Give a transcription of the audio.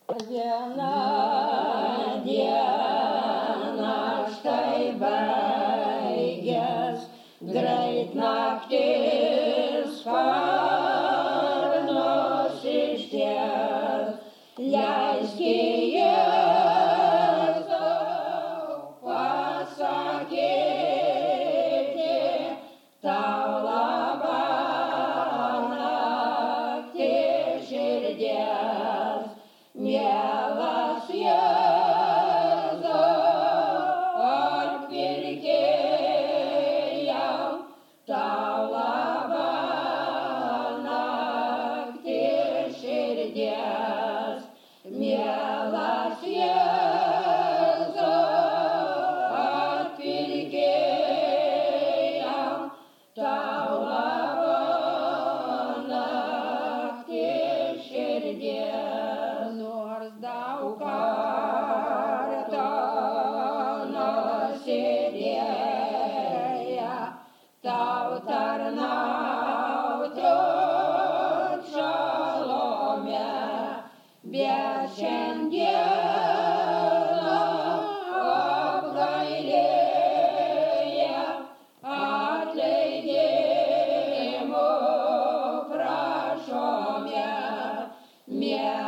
Viena diena štai baigės, greit naktis sparnos išties, leiski Jėzau pasakyti tau labą naktį širdies. Mielas Jėzau, atpirkėjau tau labą naktį širdies. Mielas Jėzau, atpirkėjau tau labą naktį širdies. Nors daug kartų nusidėję, tau tarnauti šalome, bet šiandieną apgailėję atleidimo prašome.